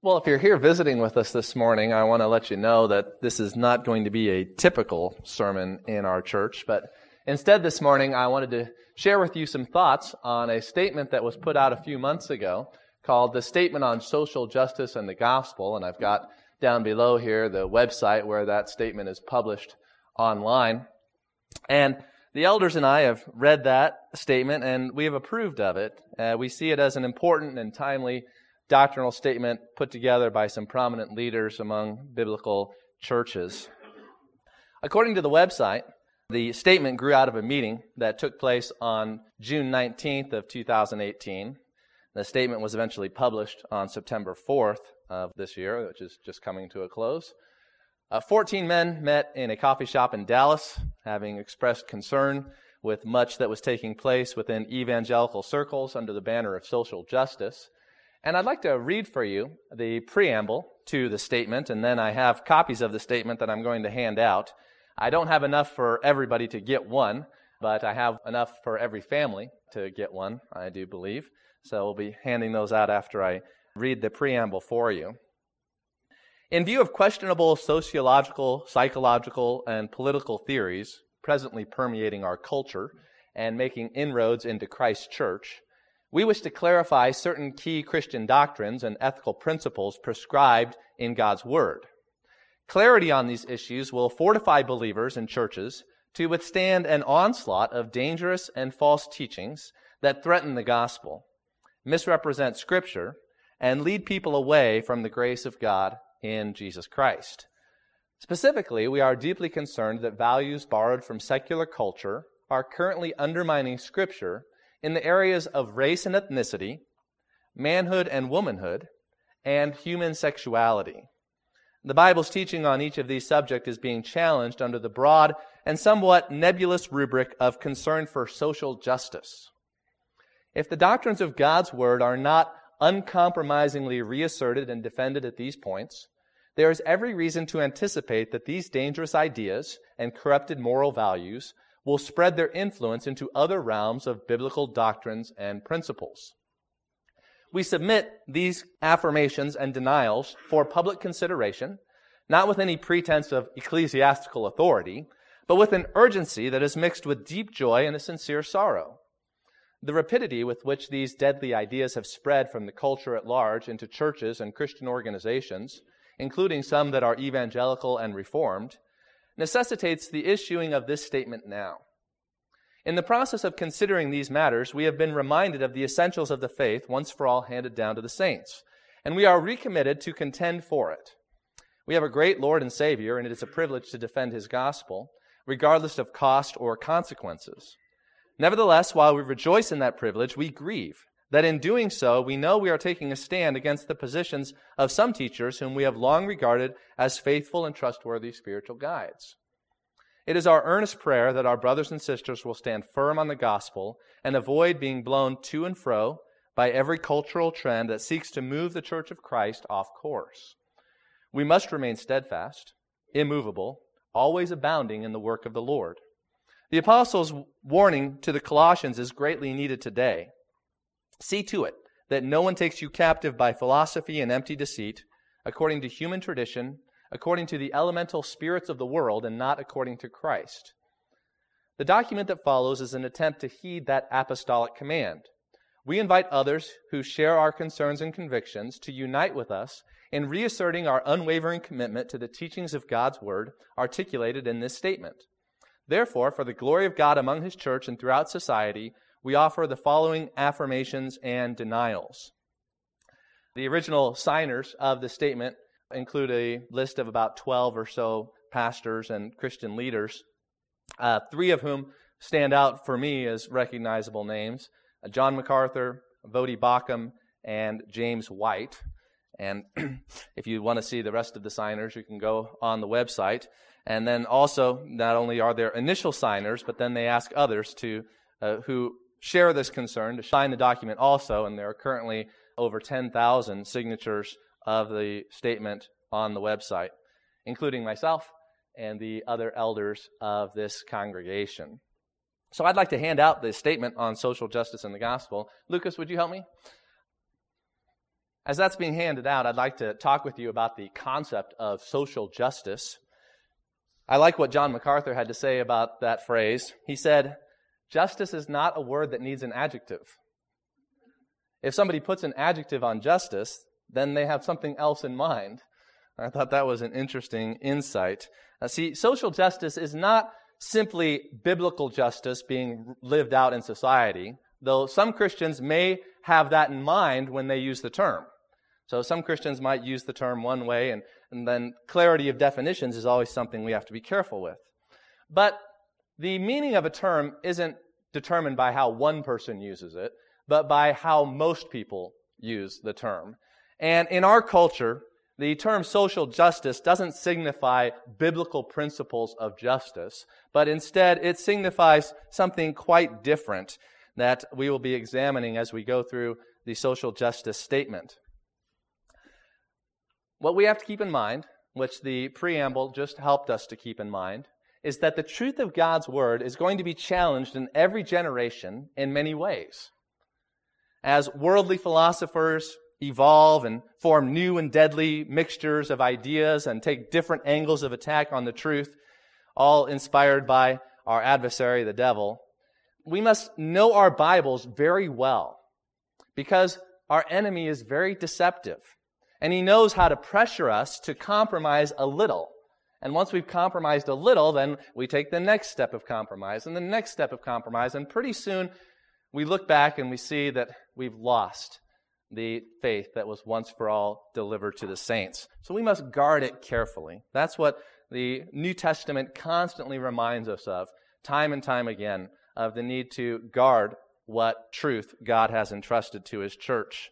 Well, if you're here visiting with us this morning, I want to let you know that this is not going to be a typical sermon in our church, but instead this morning I wanted to share with you some thoughts on a statement that was put out a few months ago called the Statement on Social Justice and the Gospel, and I've got down below here the website where that statement is published online. And the elders and I have read that statement and we have approved of it. We see it as an important and timely doctrinal statement put together by some prominent leaders among biblical churches. According to the website, the statement grew out of a meeting that took place on June 19th of 2018. The statement was eventually published on September 4th of this year, which is just coming to a close. 14 men met in a coffee shop in Dallas, having expressed concern with much that was taking place within evangelical circles under the banner of social justice. And I'd like to read for you the preamble to the statement, and then I have copies of the statement that I'm going to hand out. I don't have enough for everybody to get one, but I have enough for every family to get one, I do believe. So we'll be handing those out after I read the preamble for you. In view of questionable sociological, psychological, and political theories presently permeating our culture and making inroads into Christ's church, we wish to clarify certain key Christian doctrines and ethical principles prescribed in God's Word. Clarity on these issues will fortify believers and churches to withstand an onslaught of dangerous and false teachings that threaten the gospel, misrepresent Scripture, and lead people away from the grace of God in Jesus Christ. Specifically, we are deeply concerned that values borrowed from secular culture are currently undermining Scripture in the areas of race and ethnicity, manhood and womanhood, and human sexuality. The Bible's teaching on each of these subjects is being challenged under the broad and somewhat nebulous rubric of concern for social justice. If the doctrines of God's Word are not uncompromisingly reasserted and defended at these points, there is every reason to anticipate that these dangerous ideas and corrupted moral values will spread their influence into other realms of biblical doctrines and principles. We submit these affirmations and denials for public consideration, not with any pretense of ecclesiastical authority, but with an urgency that is mixed with deep joy and a sincere sorrow. The rapidity with which these deadly ideas have spread from the culture at large into churches and Christian organizations, including some that are evangelical and reformed, necessitates the issuing of this statement now. In the process of considering these matters, we have been reminded of the essentials of the faith once for all handed down to the saints, and we are recommitted to contend for it. We have a great Lord and Savior, and it is a privilege to defend His gospel, regardless of cost or consequences. Nevertheless, while we rejoice in that privilege, we grieve that in doing so, we know we are taking a stand against the positions of some teachers whom we have long regarded as faithful and trustworthy spiritual guides. It is our earnest prayer that our brothers and sisters will stand firm on the gospel and avoid being blown to and fro by every cultural trend that seeks to move the Church of Christ off course. We must remain steadfast, immovable, always abounding in the work of the Lord. The apostles' warning to the Colossians is greatly needed today. See to it that no one takes you captive by philosophy and empty deceit, according to human tradition, according to the elemental spirits of the world, and not according to Christ. The document that follows is an attempt to heed that apostolic command. We invite others who share our concerns and convictions to unite with us in reasserting our unwavering commitment to the teachings of God's Word articulated in this statement. Therefore, for the glory of God among His church and throughout society, we offer the following affirmations and denials. The original signers of the statement include a list of about 12 or so pastors and Christian leaders, 3 of whom stand out for me as recognizable names: John MacArthur, Voddie Baucham, and James White. And if you want to see the rest of the signers, you can go on the website. And then also, not only are there initial signers, but then they ask others to who share this concern to sign the document also, and there are currently over 10,000 signatures of the statement on the website, including myself and the other elders of this congregation. So I'd like to hand out this statement on social justice and the gospel. Lucas, would you help me? As that's being handed out, I'd like to talk with you about the concept of social justice. I like what John MacArthur had to say about that phrase. He said, "Justice is not a word that needs an adjective." If somebody puts an adjective on justice, then they have something else in mind. I thought that was an interesting insight. See, social justice is not simply biblical justice being lived out in society, though some Christians may have that in mind when they use the term. So some Christians might use the term one way, and then clarity of definitions is always something we have to be careful with. But the meaning of a term isn't determined by how one person uses it, but by how most people use the term. And in our culture, the term social justice doesn't signify biblical principles of justice, but instead it signifies something quite different that we will be examining as we go through the social justice statement. What we have to keep in mind, which the preamble just helped us to keep in mind, is that the truth of God's Word is going to be challenged in every generation in many ways. As worldly philosophers evolve and form new and deadly mixtures of ideas and take different angles of attack on the truth, all inspired by our adversary, the devil, we must know our Bibles very well because our enemy is very deceptive. And he knows how to pressure us to compromise a little. And once we've compromised a little, then we take the next step of compromise and the next step of compromise. And pretty soon we look back and we see that we've lost the faith that was once for all delivered to the saints. So we must guard it carefully. That's what the New Testament constantly reminds us of, time and time again, of the need to guard what truth God has entrusted to His church.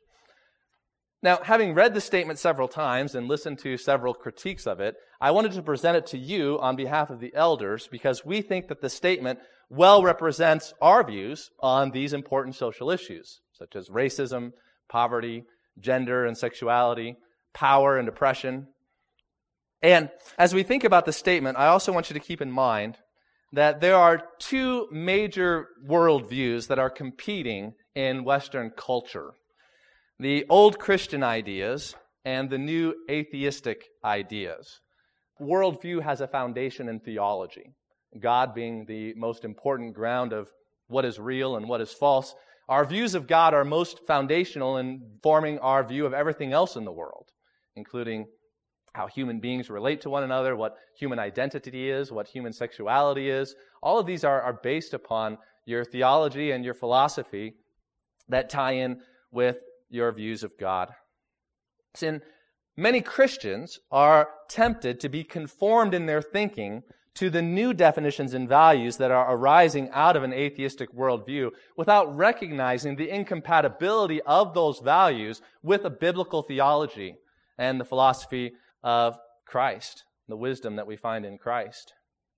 Now, having read the statement several times and listened to several critiques of it, I wanted to present it to you on behalf of the elders because we think that the statement well represents our views on these important social issues, such as racism, poverty, gender and sexuality, power and oppression. And as we think about the statement, I also want you to keep in mind that there are two major worldviews that are competing in Western culture: the old Christian ideas and the new atheistic ideas. Worldview has a foundation in theology, God being the most important ground of what is real and what is false. Our views of God are most foundational in forming our view of everything else in the world, including how human beings relate to one another, what human identity is, what human sexuality is. All of these are based upon your theology and your philosophy that tie in with your views of God. Sin, many Christians are tempted to be conformed in their thinking to the new definitions and values that are arising out of an atheistic worldview without recognizing the incompatibility of those values with a biblical theology and the philosophy of Christ, the wisdom that we find in Christ.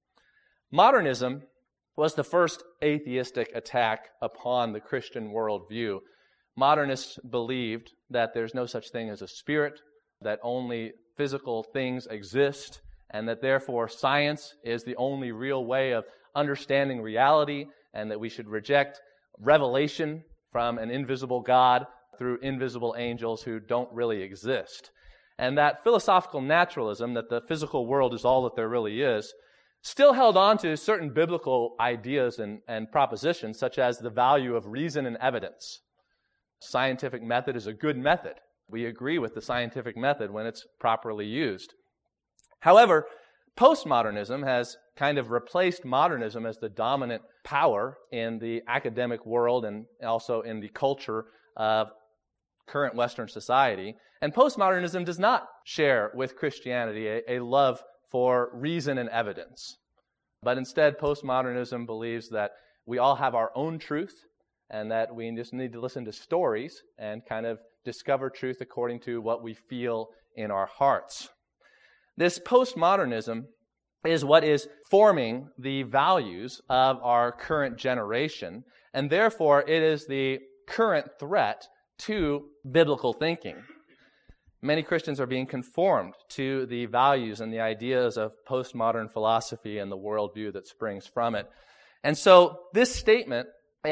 Modernism was the first atheistic attack upon the Christian worldview. Modernists believed that there's no such thing as a spirit, that only physical things exist, and that therefore science is the only real way of understanding reality, and that we should reject revelation from an invisible God through invisible angels who don't really exist. And that philosophical naturalism, that the physical world is all that there really is, still held on to certain biblical ideas and propositions, such as the value of reason and evidence. Scientific method is a good method. We agree with the scientific method when it's properly used. However, postmodernism has kind of replaced modernism as the dominant power in the academic world and also in the culture of current Western society. And postmodernism does not share with Christianity a love for reason and evidence. But instead, postmodernism believes that we all have our own truth and that we just need to listen to stories and kind of discover truth according to what we feel in our hearts. This postmodernism is what is forming the values of our current generation, and therefore it is the current threat to biblical thinking. Many Christians are being conformed to the values and the ideas of postmodern philosophy and the worldview that springs from it. And so this statement is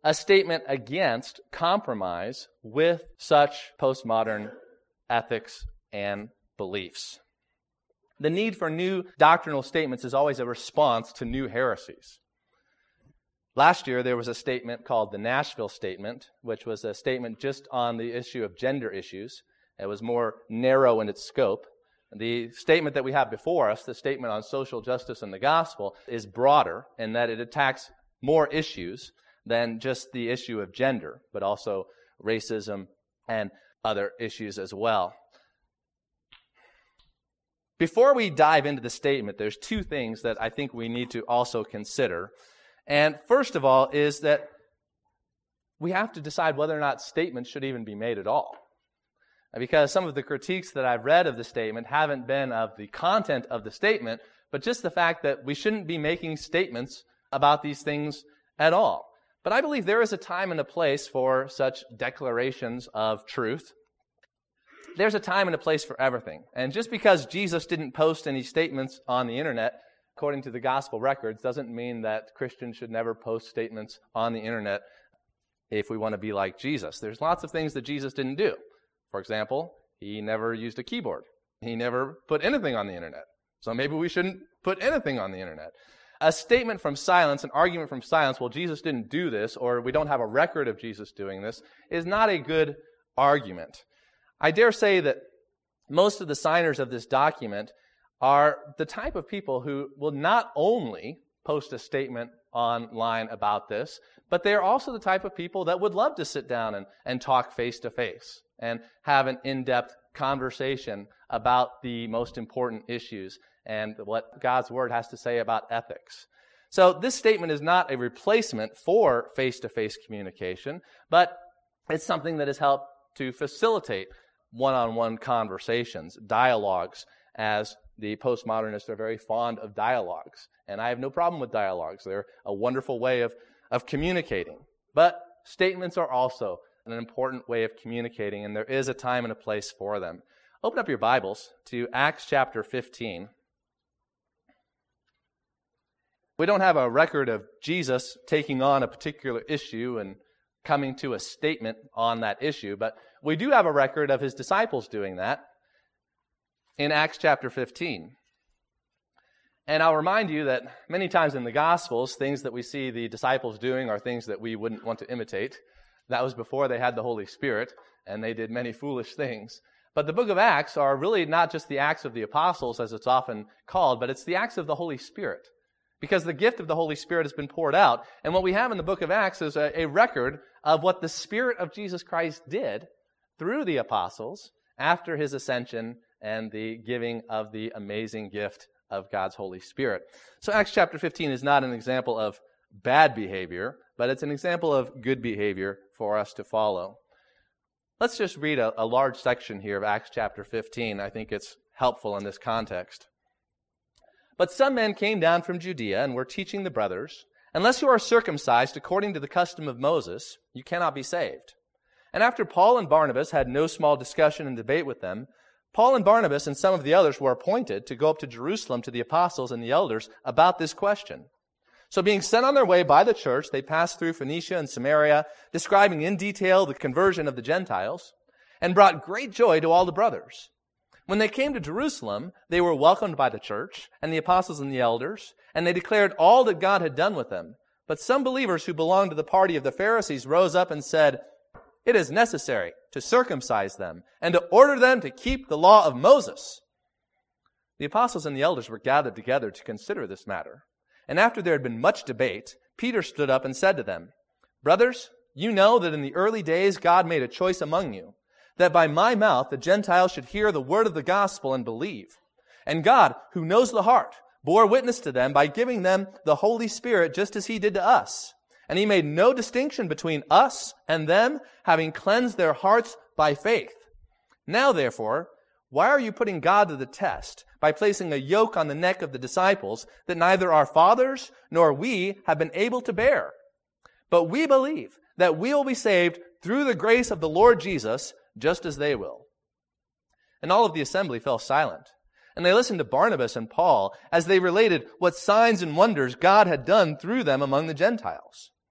a statement against compromise with such postmodern ethics and beliefs. The need for new doctrinal statements is always a response to new heresies. Last year, there was a statement called the Nashville Statement, which was a statement just on the issue of gender issues. It was more narrow in its scope. The statement that we have before us, the statement on social justice and the gospel, is broader in that it attacks more issues than just the issue of gender, but also racism and other issues as well. Before we dive into the statement, there's two things that I think we need to also consider. And first of all is that we have to decide whether or not statements should even be made at all. Because some of the critiques that I've read of the statement haven't been of the content of the statement, but just the fact that we shouldn't be making statements about these things at all. But I believe there is a time and a place for such declarations of truth. There's a time and a place for everything. And just because Jesus didn't post any statements on the internet, according to the gospel records, doesn't mean that Christians should never post statements on the internet if we want to be like Jesus. There's lots of things that Jesus didn't do. For example, he never used a keyboard. He never put anything on the internet. So maybe we shouldn't put anything on the internet. A statement from silence, an argument from silence, well, Jesus didn't do this, or we don't have a record of Jesus doing this, is not a good argument. I dare say that most of the signers of this document are the type of people who will not only post a statement online about this, but they are also the type of people that would love to sit down and talk face-to-face and have an in-depth conversation about the most important issues and what God's Word has to say about ethics. So this statement is not a replacement for face-to-face communication, but it's something that has helped to facilitate one-on-one conversations, dialogues, as the postmodernists are very fond of dialogues. And I have no problem with dialogues. They're a wonderful way of communicating. But statements are also an important way of communicating, and there is a time and a place for them. Open up your Bibles to Acts chapter 15. We don't have a record of Jesus taking on a particular issue and coming to a statement on that issue, but we do have a record of his disciples doing that in Acts chapter 15. And I'll remind you that many times in the Gospels, things that we see the disciples doing are things that we wouldn't want to imitate. That was before they had the Holy Spirit, and they did many foolish things. But the book of Acts are really not just the Acts of the Apostles, as it's often called, but it's the Acts of the Holy Spirit. Because the gift of the Holy Spirit has been poured out. And what we have in the book of Acts is a record of what the Spirit of Jesus Christ did through the apostles after his ascension and the giving of the amazing gift of God's Holy Spirit. So Acts chapter 15 is not an example of bad behavior, but it's an example of good behavior for us to follow. Let's just read a large section here of Acts chapter 15. I think it's helpful in this context. But some men came down from Judea and were teaching the brothers, unless you are circumcised according to the custom of Moses, you cannot be saved. And after Paul and Barnabas had no small discussion and debate with them, Paul and Barnabas and some of the others were appointed to go up to Jerusalem to the apostles and the elders about this question. So being sent on their way by the church, they passed through Phoenicia and Samaria, describing in detail the conversion of the Gentiles, and brought great joy to all the brothers. When they came to Jerusalem, they were welcomed by the church and the apostles and the elders, and they declared all that God had done with them. But some believers who belonged to the party of the Pharisees rose up and said, "It is necessary to circumcise them and to order them to keep the law of Moses." The apostles and the elders were gathered together to consider this matter. And after there had been much debate, Peter stood up and said to them, "Brothers, you know that in the early days God made a choice among you, that by my mouth the Gentiles should hear the word of the gospel and believe. And God, who knows the heart, bore witness to them by giving them the Holy Spirit just as he did to us. And he made no distinction between us and them, having cleansed their hearts by faith. Now, therefore, why are you putting God to the test by placing a yoke on the neck of the disciples that neither our fathers nor we have been able to bear? But we believe that we will be saved through the grace of the Lord Jesus, just as they will." And all of the assembly fell silent. And they listened to Barnabas and Paul as they related what signs and wonders God had done through them among the Gentiles.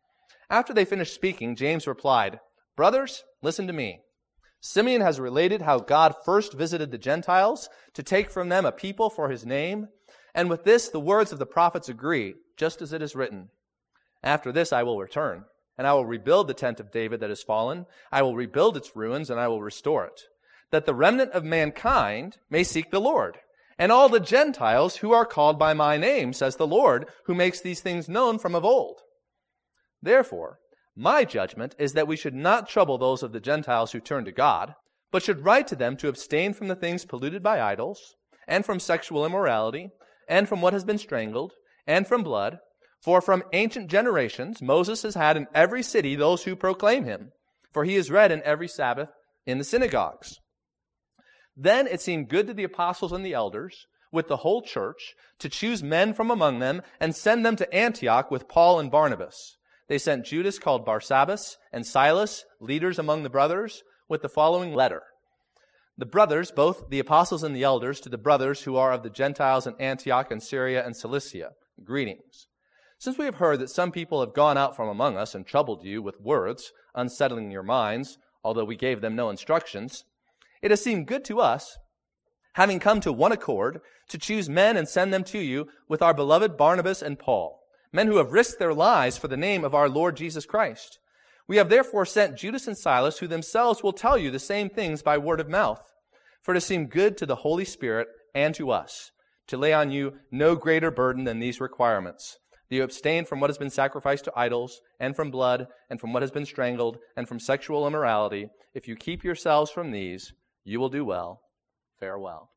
After they finished speaking, James replied, "Brothers, listen to me. Simeon has related how God first visited the Gentiles to take from them a people for his name, and with this the words of the prophets agree, just as it is written. After this I will return, and I will rebuild the tent of David that has fallen. I will rebuild its ruins, and I will restore it, that the remnant of mankind may seek the Lord, and all the Gentiles who are called by my name, says the Lord, who makes these things known from of old. Therefore, my judgment is that we should not trouble those of the Gentiles who turn to God, but should write to them to abstain from the things polluted by idols, and from sexual immorality, and from what has been strangled, and from blood. For from ancient generations Moses has had in every city those who proclaim him, for he is read in every Sabbath in the synagogues. Then it seemed good to the apostles and the elders, with the whole church, to choose men from among them and send them to Antioch with Paul and Barnabas. They sent Judas called Barsabbas and Silas, leaders among the brothers, with the following letter. The brothers, both the apostles and the elders, to the brothers who are of the Gentiles in Antioch and Syria and Cilicia, greetings. Since we have heard that some people have gone out from among us and troubled you with words, unsettling your minds, although we gave them no instructions, it has seemed good to us, having come to one accord, to choose men and send them to you with our beloved Barnabas and Paul, men who have risked their lives for the name of our Lord Jesus Christ. We have therefore sent Judas and Silas, who themselves will tell you the same things by word of mouth. For it seemed good to the Holy Spirit and to us to lay on you no greater burden than these requirements, that you abstain from what has been sacrificed to idols, and from blood, and from what has been strangled, and from sexual immorality. If you keep yourselves from these, you will do well. Farewell."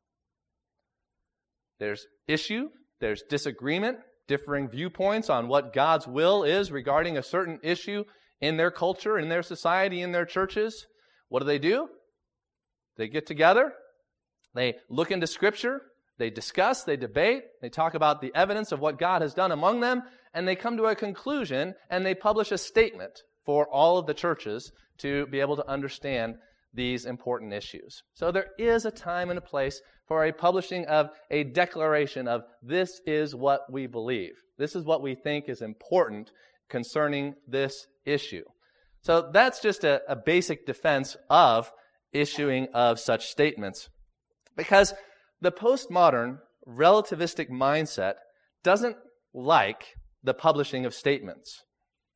There's issue, there's disagreement, differing viewpoints on what God's will is regarding a certain issue in their culture, in their society, in their churches. What do? They get together, they look into Scripture, they discuss, they debate, they talk about the evidence of what God has done among them, and they come to a conclusion, and they publish a statement for all of the churches to be able to understand these important issues. So there is a time and a place for a publishing of a declaration of this is what we believe. This is what we think is important concerning this issue. So that's just a basic defense of issuing of such statements. Because the postmodern relativistic mindset doesn't like the publishing of statements.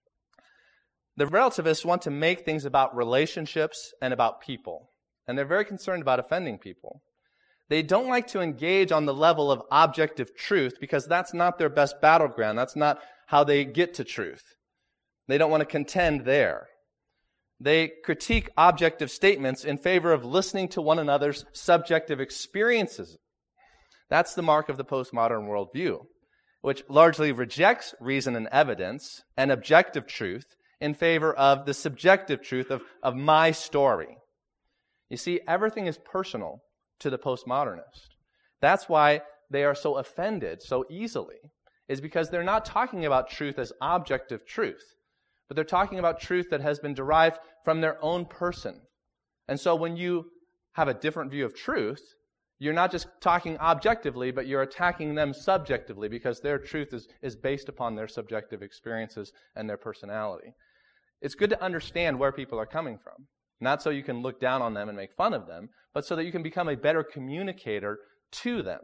The relativists want to make things about relationships and about people. And they're very concerned about offending people. They don't like to engage on the level of objective truth because that's not their best battleground. That's not how they get to truth. They don't want to contend there. They critique objective statements in favor of listening to one another's subjective experiences. That's the mark of the postmodern worldview, which largely rejects reason and evidence and objective truth in favor of the subjective truth of my story. You see, everything is personal to the postmodernist. That's why they are so offended so easily, is because they're not talking about truth as objective truth, but they're talking about truth that has been derived from their own person. And so when you have a different view of truth, you're not just talking objectively, but you're attacking them subjectively because their truth is based upon their subjective experiences and their personality. It's good to understand where people are coming from. Not so you can look down on them and make fun of them, but so that you can become a better communicator to them.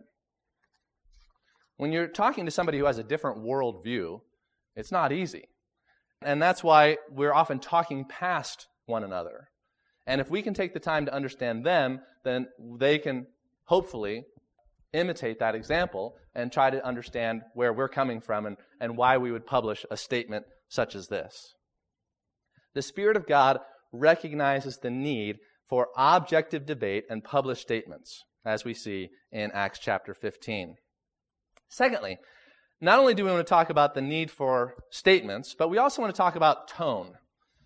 When you're talking to somebody who has a different worldview, it's not easy. And that's why we're often talking past one another. And if we can take the time to understand them, then they can hopefully imitate that example and try to understand where we're coming from and why we would publish a statement such as this. The Spirit of God recognizes the need for objective debate and published statements, as we see in Acts chapter 15. Secondly, not only do we want to talk about the need for statements, but we also want to talk about tone.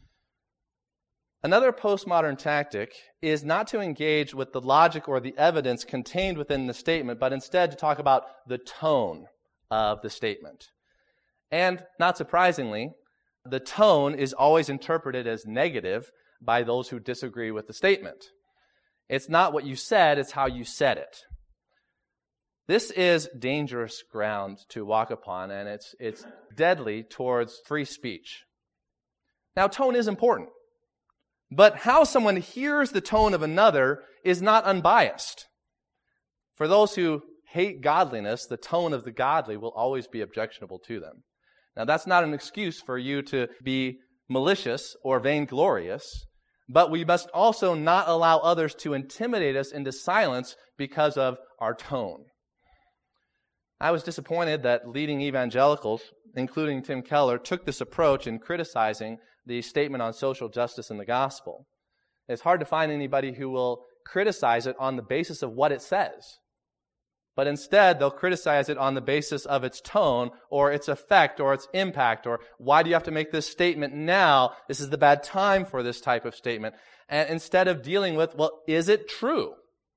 Another postmodern tactic is not to engage with the logic or the evidence contained within the statement, but instead to talk about the tone of the statement. And not surprisingly, the tone is always interpreted as negative by those who disagree with the statement. It's not what you said, it's how you said it. This is dangerous ground to walk upon, and it's deadly towards free speech. Now, tone is important, but how someone hears the tone of another is not unbiased. For those who hate godliness, the tone of the godly will always be objectionable to them. Now, that's not an excuse for you to be malicious or vainglorious, but we must also not allow others to intimidate us into silence because of our tone. I was disappointed that leading evangelicals, including Tim Keller, took this approach in criticizing the statement on social justice in the gospel. It's hard to find anybody who will criticize it on the basis of what it says. But instead, they'll criticize it on the basis of its tone or its effect or its impact or why do you have to make this statement now? This is the bad time for this type of statement. And instead of dealing with, well, is it true?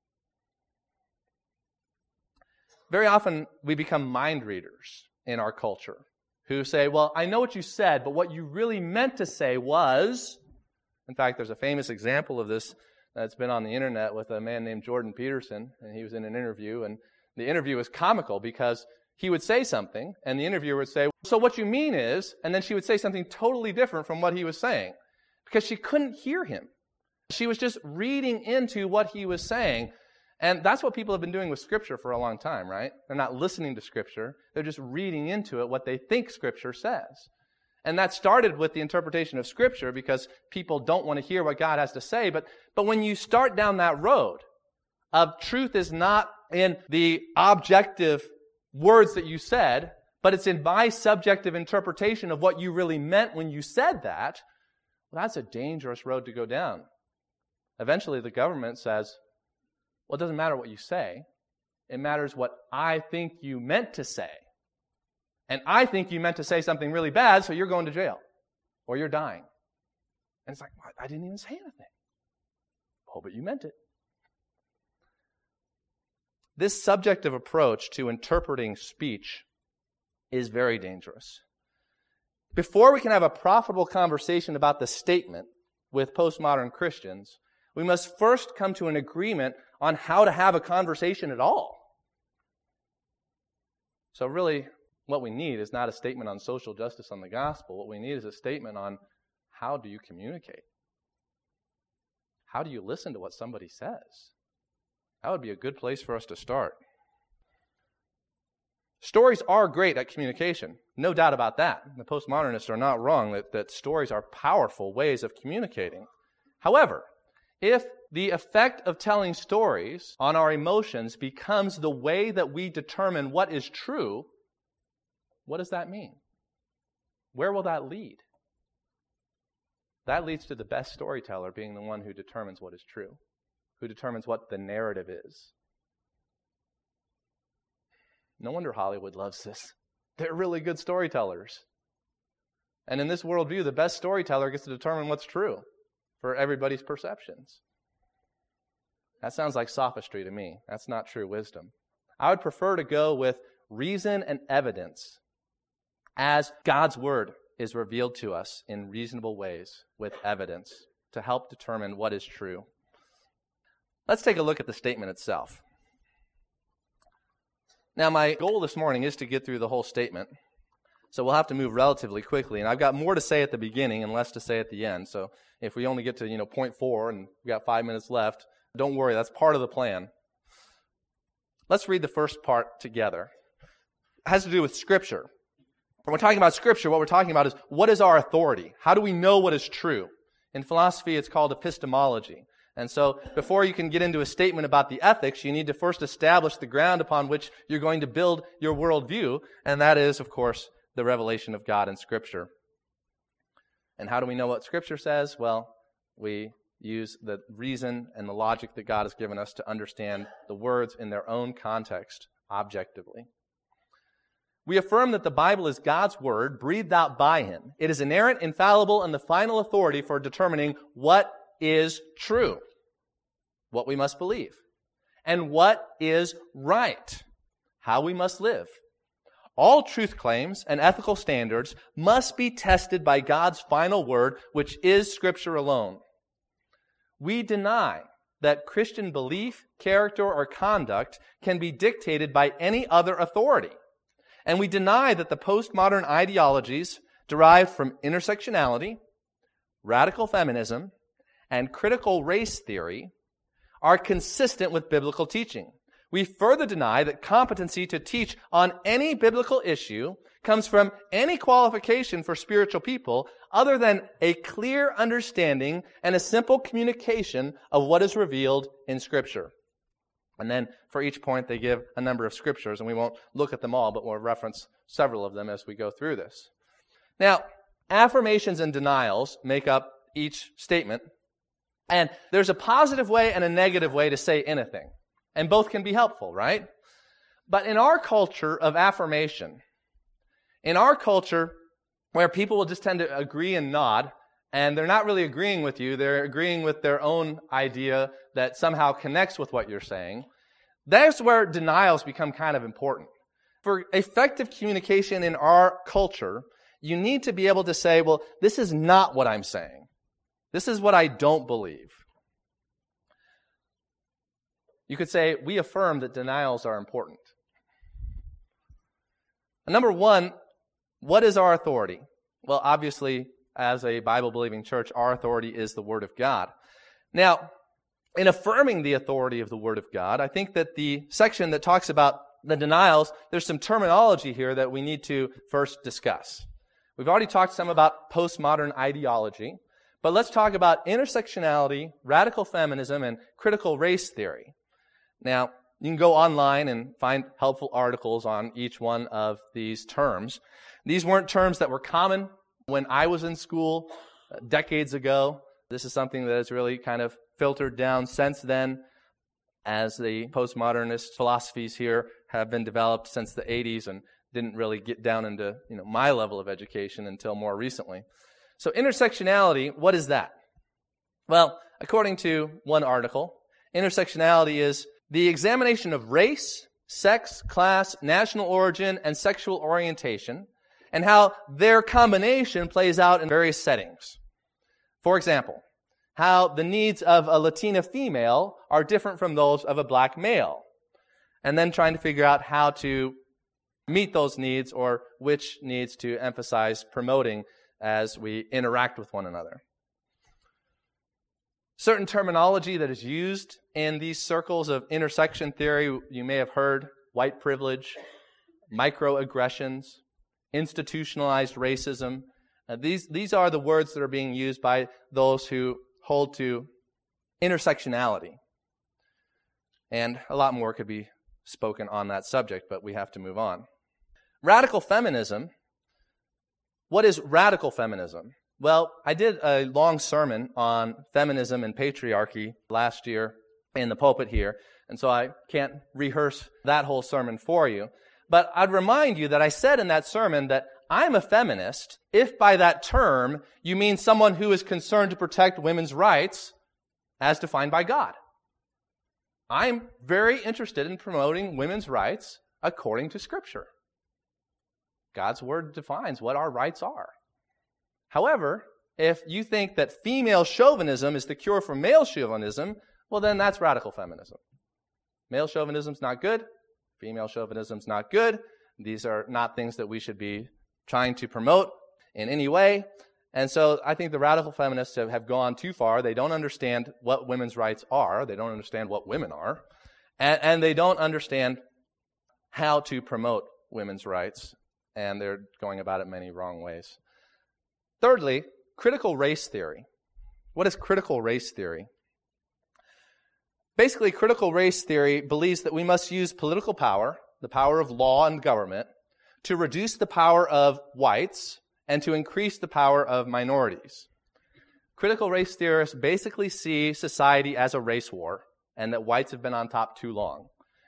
Very often we become mind readers in our culture who say, well, I know what you said, but what you really meant to say was... In fact, there's a famous example of this that's been on the internet with a man named Jordan Peterson, and he was in an interview, and the interview was comical because he would say something, and the interviewer would say, so what you mean is, and then she would say something totally different from what he was saying, because she couldn't hear him. She was just reading into what he was saying, and that's what people have been doing with Scripture for a long time, right? They're not listening to Scripture, they're just reading into it what they think Scripture says. And that started with the interpretation of Scripture because people don't want to hear what God has to say, but when you start down that road of truth is not in the objective words that you said, but it's in my subjective interpretation of what you really meant when you said that, well, that's a dangerous road to go down. Eventually, the government says, well, it doesn't matter what you say. It matters what I think you meant to say. And I think you meant to say something really bad, so you're going to jail. Or you're dying. And it's like, well, I didn't even say anything. Oh, but you meant it. This subjective approach to interpreting speech is very dangerous. Before we can have a profitable conversation about the statement with postmodern Christians, we must first come to an agreement on how to have a conversation at all. So really, what we need is not a statement on social justice on the gospel. What we need is a statement on how do you communicate? How do you listen to what somebody says? That would be a good place for us to start. Stories are great at communication. No doubt about that. The postmodernists are not wrong that stories are powerful ways of communicating. However, if the effect of telling stories on our emotions becomes the way that we determine what is true, what does that mean? Where will that lead? That leads to the best storyteller being the one who determines what is true, who determines what the narrative is. No wonder Hollywood loves this. They're really good storytellers. And in this worldview, the best storyteller gets to determine what's true for everybody's perceptions. That sounds like sophistry to me. That's not true wisdom. I would prefer to go with reason and evidence as God's Word is revealed to us in reasonable ways with evidence to help determine what is true. Let's take a look at the statement itself. Now, my goal this morning is to get through the whole statement, so we'll have to move relatively quickly. And I've got more to say at the beginning and less to say at the end. So if we only get to point 4 and we've got 5 minutes left, don't worry, that's part of the plan. Let's read the first part together. It has to do with Scripture. When we're talking about Scripture, what we're talking about is what is our authority? How do we know what is true? In philosophy, it's called epistemology. And so before you can get into a statement about the ethics, you need to first establish the ground upon which you're going to build your worldview, and that is, of course, the revelation of God in Scripture. And how do we know what Scripture says? Well, we use the reason and the logic that God has given us to understand the words in their own context, objectively. We affirm that the Bible is God's Word, breathed out by Him. It is inerrant, infallible, and the final authority for determining what is true, what we must believe, and what is right, how we must live. All truth claims and ethical standards must be tested by God's final word, which is Scripture alone. We deny that Christian belief, character, or conduct can be dictated by any other authority. And we deny that the postmodern ideologies derived from intersectionality, radical feminism, and critical race theory are consistent with biblical teaching. We further deny that competency to teach on any biblical issue comes from any qualification for spiritual people other than a clear understanding and a simple communication of what is revealed in Scripture. And then for each point they give a number of scriptures, and we won't look at them all, but we'll reference several of them as we go through this. Now, affirmations and denials make up each statement, and there's a positive way and a negative way to say anything, and both can be helpful, right? But in our culture of affirmation, in our culture where people will just tend to agree and nod, and they're not really agreeing with you, they're agreeing with their own idea that somehow connects with what you're saying, that's where denials become kind of important. For effective communication in our culture, you need to be able to say, well, this is not what I'm saying. This is what I don't believe. You could say, we affirm that denials are important. Number one, what is our authority? Well, obviously, as a Bible-believing church, our authority is the Word of God. Now, in affirming the authority of the Word of God, I think that the section that talks about the denials, there's some terminology here that we need to first discuss. We've already talked some about postmodern ideology, but let's talk about intersectionality, radical feminism, and critical race theory. Now, you can go online and find helpful articles on each one of these terms. These weren't terms that were common when I was in school decades ago. This is something that has really kind of filtered down since then as the postmodernist philosophies here have been developed since the 80s and didn't really get down into my level of education until more recently. So intersectionality, what is that? Well, according to one article, intersectionality is the examination of race, sex, class, national origin, and sexual orientation, and how their combination plays out in various settings. For example, how the needs of a Latina female are different from those of a black male, and then trying to figure out how to meet those needs or which needs to emphasize promoting as we interact with one another. Certain terminology that is used in these circles of intersection theory, you may have heard: white privilege, microaggressions, institutionalized racism. These are the words that are being used by those who hold to intersectionality. And a lot more could be spoken on that subject, but we have to move on. Radical feminism. What is radical feminism? Well, I did a long sermon on feminism and patriarchy last year in the pulpit here, and so I can't rehearse that whole sermon for you. But I'd remind you that I said in that sermon that I'm a feminist if by that term you mean someone who is concerned to protect women's rights as defined by God. I'm very interested in promoting women's rights according to Scripture. God's Word defines what our rights are. However, if you think that female chauvinism is the cure for male chauvinism, well then that's radical feminism. Male chauvinism is not good. Female chauvinism is not good. These are not things that we should be trying to promote in any way. And so I think the radical feminists have gone too far. They don't understand what women's rights are. They don't understand what women are. And they don't understand how to promote women's rights. And they're going about it many wrong ways. Thirdly, critical race theory. What is critical race theory? Basically, critical race theory believes that we must use political power, the power of law and government, to reduce the power of whites and to increase the power of minorities. Critical race theorists basically see society as a race war and that whites have been on top too long.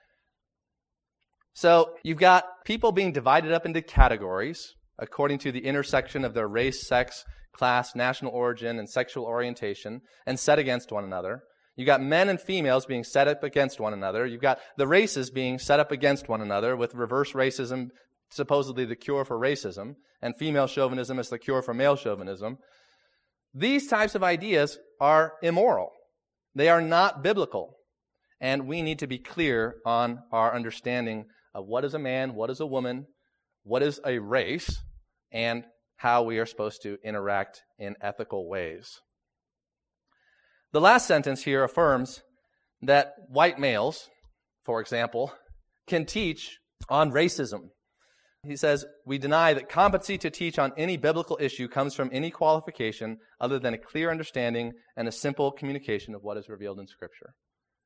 So you've got people being divided up into categories according to the intersection of their race, sex, class, national origin, and sexual orientation, and set against one another. You've got men and females being set up against one another. You've got the races being set up against one another, with reverse racism supposedly the cure for racism, and female chauvinism as the cure for male chauvinism. These types of ideas are immoral. They are not biblical. And we need to be clear on our understanding of what is a man, what is a woman, what is a race, and how we are supposed to interact in ethical ways. The last sentence here affirms that white males, for example, can teach on racism. He says, we deny that competency to teach on any biblical issue comes from any qualification other than a clear understanding and a simple communication of what is revealed in Scripture.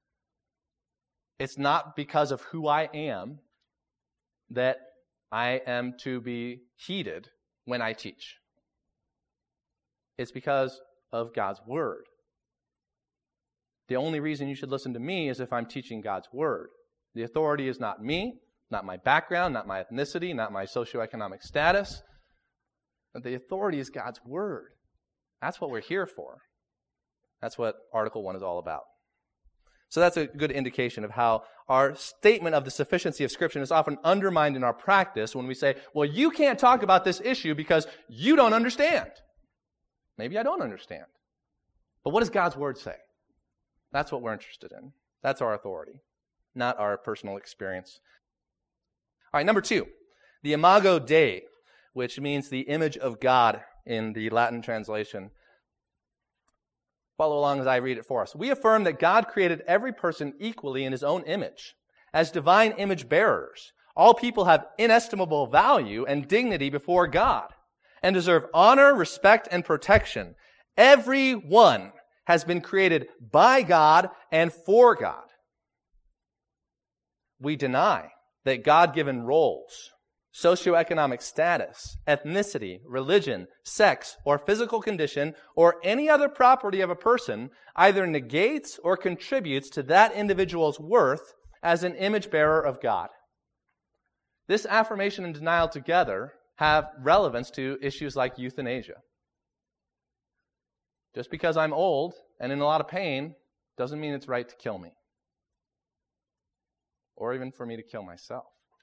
It's not because of who I am that I am to be heeded when I teach. It's because of God's Word. The only reason you should listen to me is if I'm teaching God's Word. The authority is not me, not my background, not my ethnicity, not my socioeconomic status. But the authority is God's Word. That's what we're here for. That's what Article 1 is all about. So that's a good indication of how our statement of the sufficiency of Scripture is often undermined in our practice when we say, well, you can't talk about this issue because you don't understand. Maybe I don't understand. But what does God's Word say? That's what we're interested in. That's our authority, not our personal experience. All right, number 2, the Imago Dei, which means the image of God in the Latin translation. Follow along as I read it for us. We affirm that God created every person equally in His own image. As divine image bearers, all people have inestimable value and dignity before God and deserve honor, respect, and protection. Everyone has been created by God and for God. We deny that God-given roles, socioeconomic status, ethnicity, religion, sex, or physical condition, or any other property of a person either negates or contributes to that individual's worth as an image bearer of God. This affirmation and denial together have relevance to issues like euthanasia. Just because I'm old and in a lot of pain doesn't mean it's right to kill me. Or even for me to kill myself.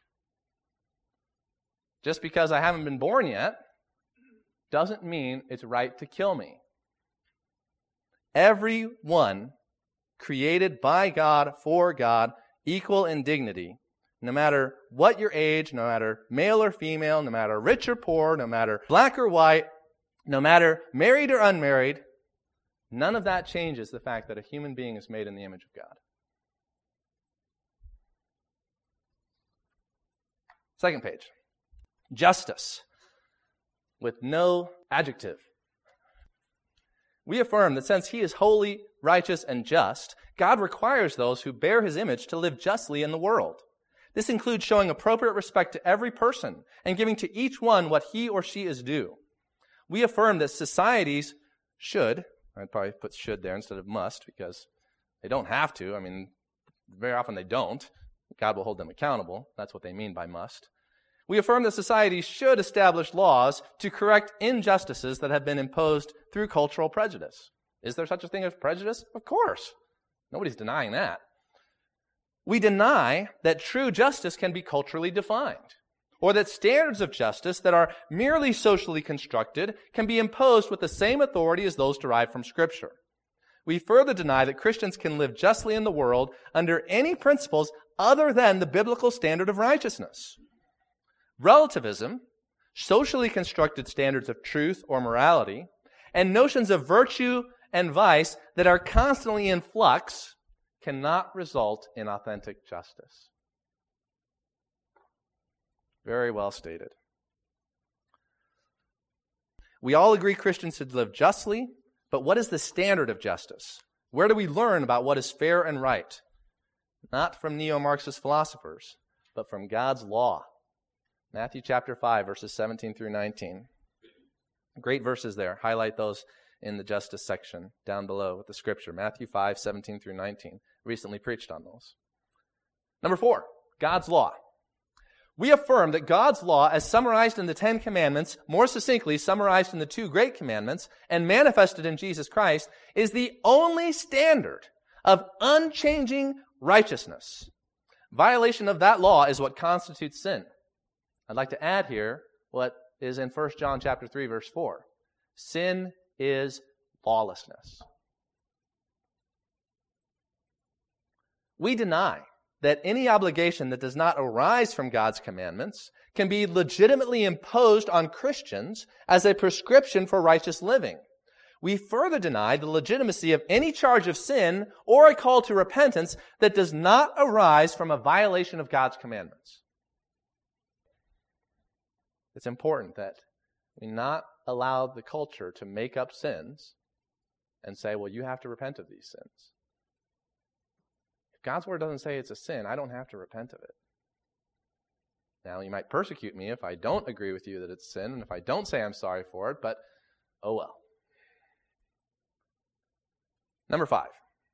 Just because I haven't been born yet doesn't mean it's right to kill me. Everyone created by God, for God, equal in dignity, no matter what your age, no matter male or female, no matter rich or poor, no matter black or white, no matter married or unmarried, none of that changes the fact that a human being is made in the image of God. Second page. Justice, with no adjective. We affirm that since He is holy, righteous, and just, God requires those who bear His image to live justly in the world. This includes showing appropriate respect to every person and giving to each one what he or she is due. We affirm that societies should, I'd probably put should there instead of must because they don't have to. I mean, very often they don't. God will hold them accountable. That's what they mean by must. We affirm that society should establish laws to correct injustices that have been imposed through cultural prejudice. Is there such a thing as prejudice? Of course. Nobody's denying that. We deny that true justice can be culturally defined, or that standards of justice that are merely socially constructed can be imposed with the same authority as those derived from Scripture. We further deny that Christians can live justly in the world under any principles other than the biblical standard of righteousness. Relativism, socially constructed standards of truth or morality, and notions of virtue and vice that are constantly in flux cannot result in authentic justice. Very well stated. We all agree Christians should live justly, but what is the standard of justice? Where do we learn about what is fair and right? Not from neo-Marxist philosophers, but from God's law. Matthew chapter 5, verses 17 through 19. Great verses there. Highlight those in the justice section down below with the Scripture. Matthew 5, 17 through 19. Recently preached on those. Number 4, God's law. We affirm that God's law, as summarized in the Ten Commandments, more succinctly summarized in the 2 Great Commandments, and manifested in Jesus Christ, is the only standard of unchanging righteousness. Violation of that law is what constitutes sin. I'd like to add here what is in 1 John chapter 3, verse 4. Sin is lawlessness. We deny that any obligation that does not arise from God's commandments can be legitimately imposed on Christians as a prescription for righteous living. We further deny the legitimacy of any charge of sin or a call to repentance that does not arise from a violation of God's commandments. It's important that we not allow the culture to make up sins and say, well, you have to repent of these sins. If God's word doesn't say it's a sin, I don't have to repent of it. Now, you might persecute me if I don't agree with you that it's sin, and if I don't say I'm sorry for it, but oh well. Number 5.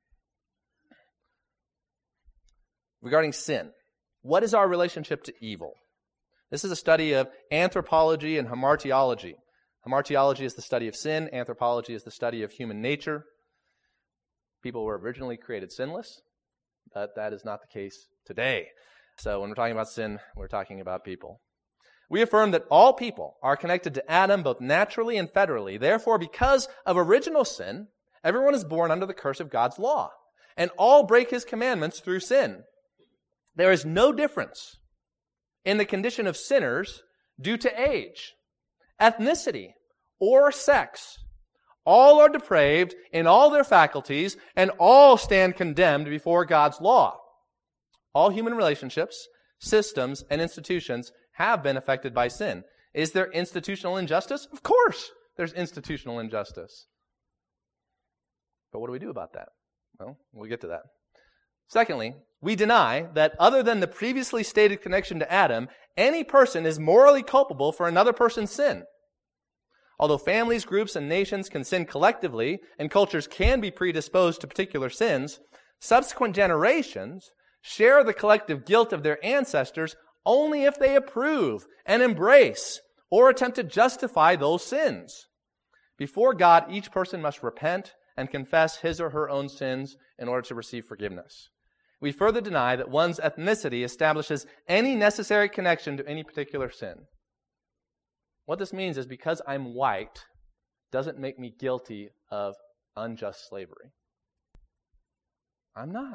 Regarding sin, what is our relationship to evil? This is a study of anthropology and hamartiology. Hamartiology is the study of sin. Anthropology is the study of human nature. People were originally created sinless, but that is not the case today. So when we're talking about sin, we're talking about people. We affirm that all people are connected to Adam both naturally and federally. Therefore, because of original sin, everyone is born under the curse of God's law, and all break His commandments through sin. There is no difference in the condition of sinners due to age, ethnicity, or sex. All are depraved in all their faculties, and all stand condemned before God's law. All human relationships, systems, and institutions have been affected by sin. Is there institutional injustice? Of course, there's institutional injustice. But what do we do about that? Well, we'll get to that. Secondly, we deny that other than the previously stated connection to Adam, any person is morally culpable for another person's sin. Although families, groups, and nations can sin collectively, and cultures can be predisposed to particular sins, subsequent generations share the collective guilt of their ancestors only if they approve and embrace or attempt to justify those sins. Before God, each person must repent and confess his or her own sins in order to receive forgiveness. We further deny that one's ethnicity establishes any necessary connection to any particular sin. What this means is because I'm white doesn't make me guilty of unjust slavery. I'm not.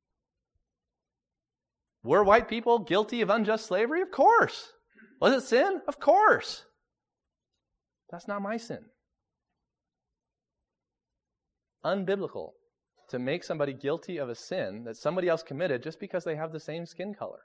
Were white people guilty of unjust slavery? Of course. Was it sin? Of course. That's not my sin. Unbiblical to make somebody guilty of a sin that somebody else committed just because they have the same skin color.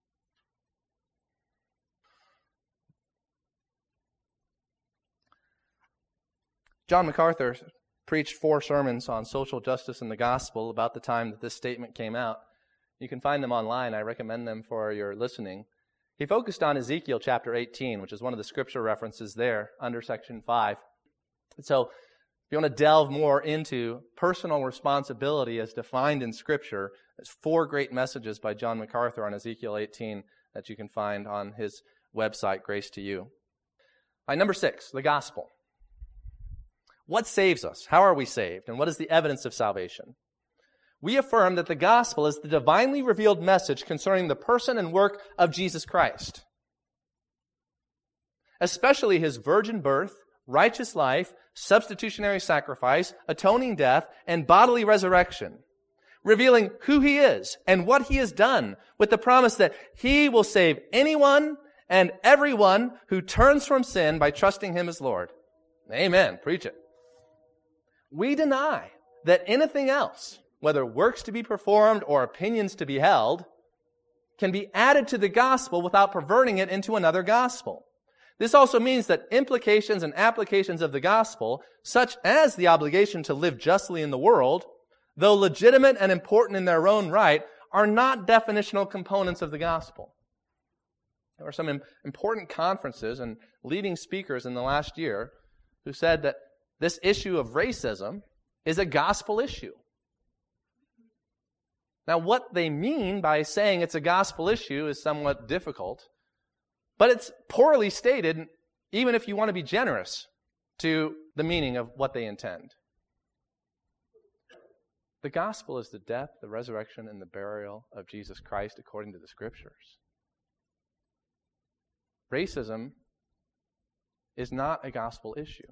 John MacArthur preached 4 sermons on social justice and the gospel about the time that this statement came out. You can find them online. I recommend them for your listening. He focused on Ezekiel chapter 18, which is one of the scripture references there under section 5. So if you want to delve more into personal responsibility as defined in Scripture, there's 4 great messages by John MacArthur on Ezekiel 18 that you can find on his website, Grace to You. Number 6, the gospel. What saves us? How are we saved? And what is the evidence of salvation? We affirm that the gospel is the divinely revealed message concerning the person and work of Jesus Christ, especially His virgin birth, righteous life, substitutionary sacrifice, atoning death, and bodily resurrection, revealing who He is and what He has done, with the promise that He will save anyone and everyone who turns from sin by trusting Him as Lord. Amen. Preach it. We deny that anything else, whether works to be performed or opinions to be held, can be added to the gospel without perverting it into another gospel. This also means that implications and applications of the gospel, such as the obligation to live justly in the world, though legitimate and important in their own right, are not definitional components of the gospel. There were some important conferences and leading speakers in the last year who said that this issue of racism is a gospel issue. Now, what they mean by saying it's a gospel issue is somewhat difficult, but it's poorly stated, even if you want to be generous to the meaning of what they intend. The gospel is the death, the resurrection, and the burial of Jesus Christ according to the Scriptures. Racism is not a gospel issue.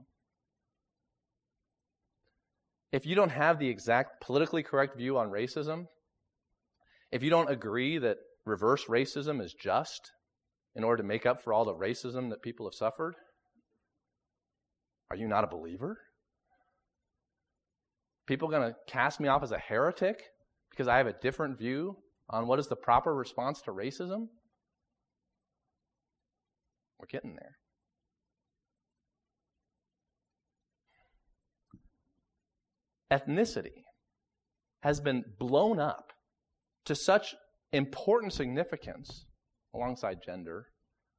If you don't have the exact politically correct view on racism, If you don't agree that reverse racism is just in order to make up for all the racism that people have suffered, are you not a believer? People going to cast me off as a heretic because I have a different view on what is the proper response to racism? We're getting there. Ethnicity has been blown up to such important significance alongside gender,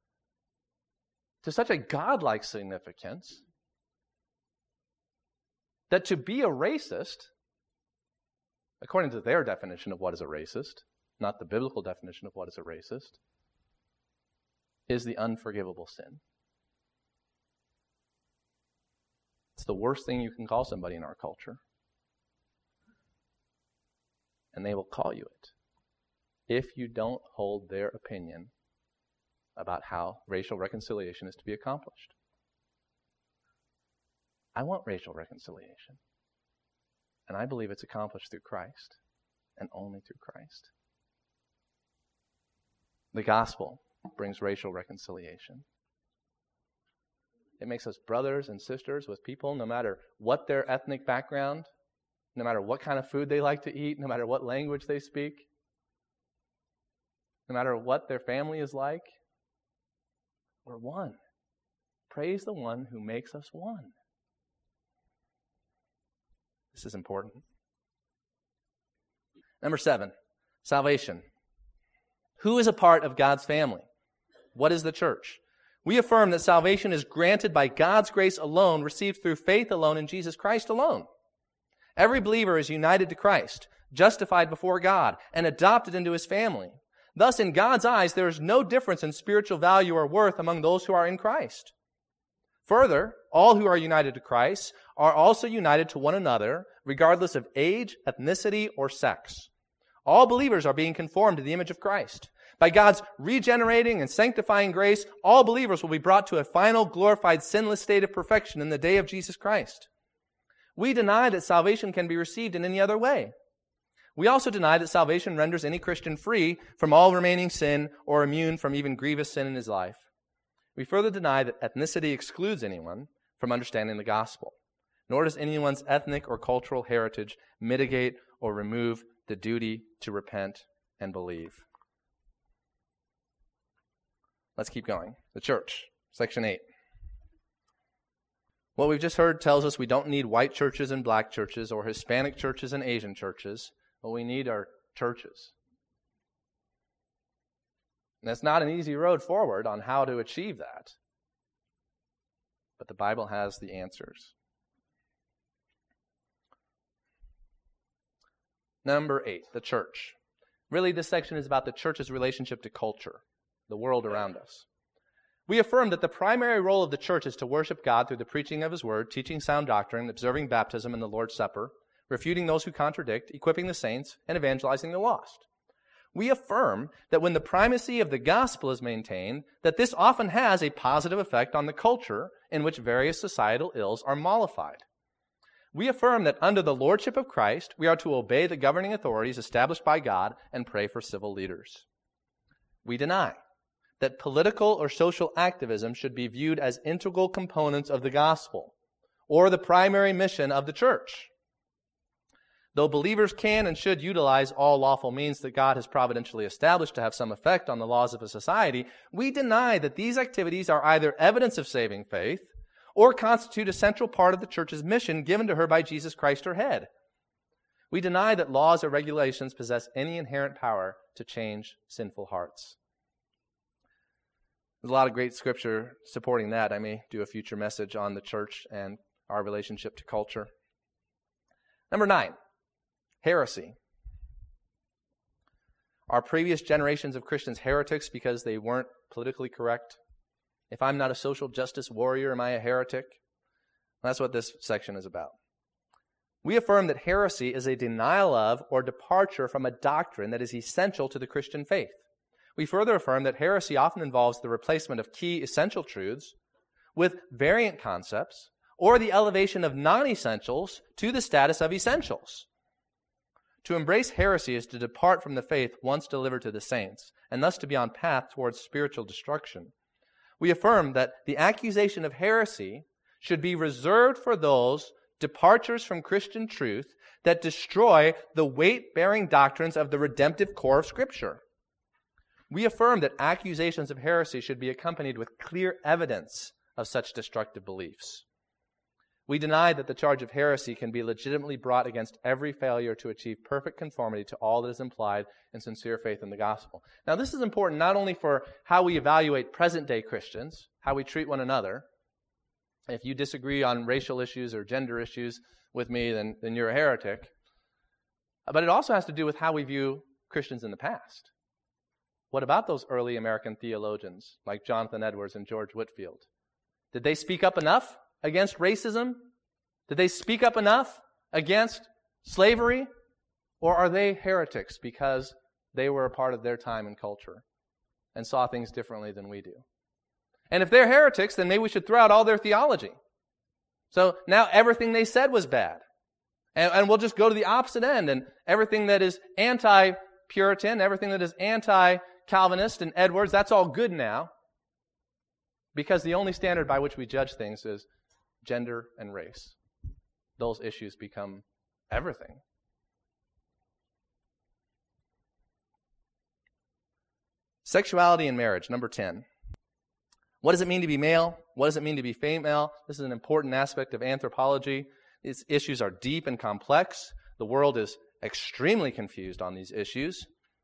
to such a godlike significance, that to be a racist, according to their definition of what is a racist, not the biblical definition of what is a racist, is the unforgivable sin. It's the worst thing you can call somebody in our culture. And they will call you it if you don't hold their opinion about how racial reconciliation is to be accomplished. I want racial reconciliation. And I believe it's accomplished through Christ and only through Christ. The gospel brings racial reconciliation. It makes us brothers and sisters with people no matter what their ethnic background, no matter what kind of food they like to eat, no matter what language they speak, no matter what their family is like. We're one. Praise the one who makes us one. This is important. Number 7, salvation. Who is a part of God's family? What is the church? We affirm that salvation is granted by God's grace alone, received through faith alone in Jesus Christ alone. Every believer is united to Christ, justified before God, and adopted into His family. Thus, in God's eyes, there is no difference in spiritual value or worth among those who are in Christ. Further, all who are united to Christ are also united to one another, regardless of age, ethnicity, or sex. All believers are being conformed to the image of Christ. By God's regenerating and sanctifying grace, all believers will be brought to a final, glorified, sinless state of perfection in the day of Jesus Christ. We deny that salvation can be received in any other way. We also deny that salvation renders any Christian free from all remaining sin or immune from even grievous sin in his life. We further deny that ethnicity excludes anyone from understanding the gospel, nor does anyone's ethnic or cultural heritage mitigate or remove the duty to repent and believe. Let's keep going. The church, section 8. What we've just heard tells us we don't need white churches and black churches or Hispanic churches and Asian churches. What we need are churches. And that's not an easy road forward on how to achieve that. But the Bible has the answers. Number 8, the church. Really, this section is about the church's relationship to culture, the world around us. We affirm that the primary role of the church is to worship God through the preaching of His Word, teaching sound doctrine, observing baptism and the Lord's Supper, refuting those who contradict, equipping the saints, and evangelizing the lost. We affirm that when the primacy of the gospel is maintained, that this often has a positive effect on the culture in which various societal ills are mollified. We affirm that under the lordship of Christ, we are to obey the governing authorities established by God and pray for civil leaders. We deny that political or social activism should be viewed as integral components of the gospel or the primary mission of the church. Though believers can and should utilize all lawful means that God has providentially established to have some effect on the laws of a society, we deny that these activities are either evidence of saving faith or constitute a central part of the church's mission given to her by Jesus Christ, her head. We deny that laws or regulations possess any inherent power to change sinful hearts. There's a lot of great scripture supporting that. I may do a future message on the church and our relationship to culture. Number 9, heresy. Are previous generations of Christians heretics because they weren't politically correct? If I'm not a social justice warrior, am I a heretic? That's what this section is about. We affirm that heresy is a denial of or departure from a doctrine that is essential to the Christian faith. We further affirm that heresy often involves the replacement of key essential truths with variant concepts or the elevation of non-essentials to the status of essentials. To embrace heresy is to depart from the faith once delivered to the saints, and thus to be on path towards spiritual destruction. We affirm that the accusation of heresy should be reserved for those departures from Christian truth that destroy the weight-bearing doctrines of the redemptive core of Scripture. We affirm that accusations of heresy should be accompanied with clear evidence of such destructive beliefs. We deny that the charge of heresy can be legitimately brought against every failure to achieve perfect conformity to all that is implied in sincere faith in the gospel. Now, this is important not only for how we evaluate present-day Christians, how we treat one another. If you disagree on racial issues or gender issues with me, then you're a heretic. But it also has to do with how we view Christians in the past. What about those early American theologians like Jonathan Edwards and George Whitefield? Did they speak up enough against racism? Did they speak up enough against slavery? Or are they heretics because they were a part of their time and culture and saw things differently than we do? And if they're heretics, then maybe we should throw out all their theology. So now everything they said was bad. And we'll just go to the opposite end, and everything that is anti-Puritan, everything that is anti-Calvinist and Edwards, that's all good now. Because the only standard by which we judge things is gender and race. Those issues become everything. Sexuality and marriage, number 10. What does it mean to be male? What does it mean to be female? This is an important aspect of anthropology. These issues are deep and complex. The world is extremely confused on these issues.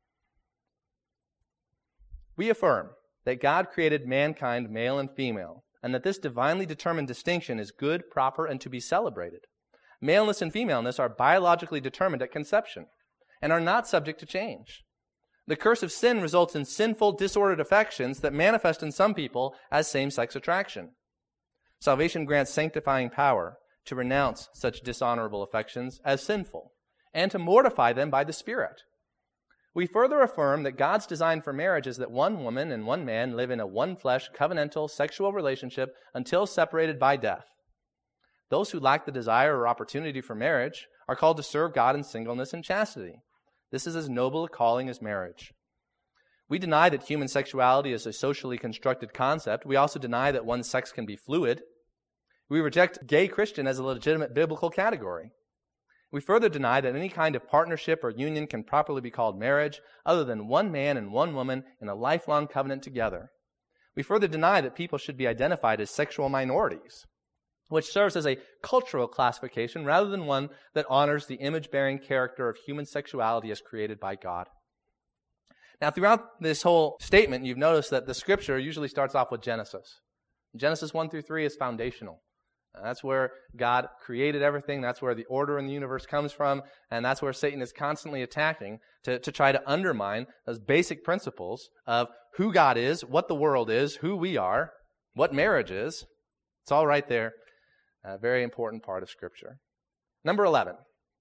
We affirm that God created mankind male and female, and that this divinely determined distinction is good, proper, and to be celebrated. Maleness and femaleness are biologically determined at conception and are not subject to change. The curse of sin results in sinful, disordered affections that manifest in some people as same-sex attraction. Salvation grants sanctifying power to renounce such dishonorable affections as sinful and to mortify them by the Spirit. We further affirm that God's design for marriage is that one woman and one man live in a one-flesh, covenantal, sexual relationship until separated by death. Those who lack the desire or opportunity for marriage are called to serve God in singleness and chastity. This is as noble a calling as marriage. We deny that human sexuality is a socially constructed concept. We also deny that one's sex can be fluid. We reject gay Christian as a legitimate biblical category. We further deny that any kind of partnership or union can properly be called marriage other than one man and one woman in a lifelong covenant together. We further deny that people should be identified as sexual minorities, which serves as a cultural classification rather than one that honors the image-bearing character of human sexuality as created by God. Now, throughout this whole statement, you've noticed that the Scripture usually starts off with Genesis. Genesis 1 through 3 is foundational. That's where God created everything. That's where the order in the universe comes from. And that's where Satan is constantly attacking to try to undermine those basic principles of who God is, what the world is, who we are, what marriage is. It's all right there. A very important part of Scripture. Number 11,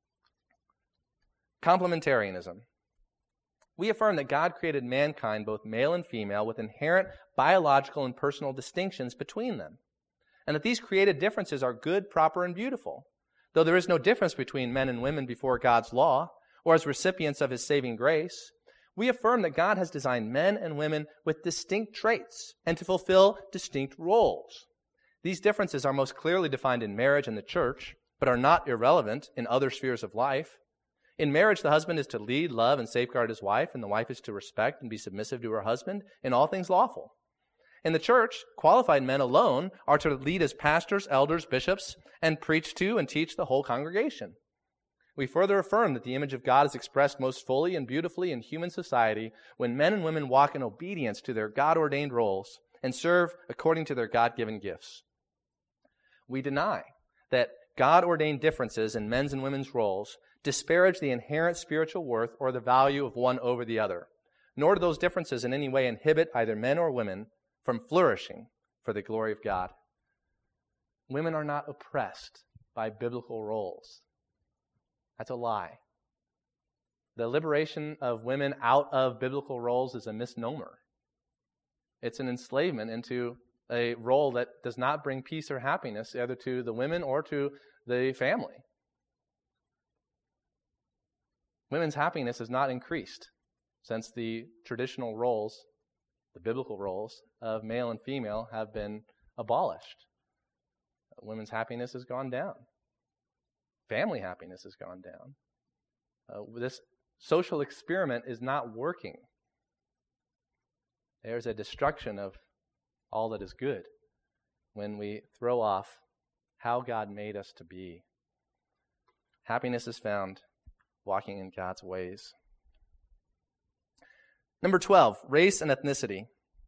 complementarianism. We affirm that God created mankind, both male and female, with inherent biological and personal distinctions between them, and that these created differences are good, proper, and beautiful. Though there is no difference between men and women before God's law, or as recipients of His saving grace, we affirm that God has designed men and women with distinct traits and to fulfill distinct roles. These differences are most clearly defined in marriage and the church, but are not irrelevant in other spheres of life. In marriage, the husband is to lead, love, and safeguard his wife, and the wife is to respect and be submissive to her husband in all things lawful. In the church, qualified men alone are to lead as pastors, elders, bishops, and preach to and teach the whole congregation. We further affirm that the image of God is expressed most fully and beautifully in human society when men and women walk in obedience to their God-ordained roles and serve according to their God-given gifts. We deny that God-ordained differences in men's and women's roles disparage the inherent spiritual worth or the value of one over the other, nor do those differences in any way inhibit either men or women from flourishing for the glory of God. Women are not oppressed by biblical roles. That's a lie. The liberation of women out of biblical roles is a misnomer. It's an enslavement into a role that does not bring peace or happiness either to the women or to the family. Women's happiness has not increased since the traditional roles, the biblical roles of male and female have been abolished. Women's happiness has gone down. Family happiness has gone down. This social experiment is not working. There's a destruction of all that is good when we throw off how God made us to be. Happiness is found walking in God's ways. Number 12, race and ethnicity.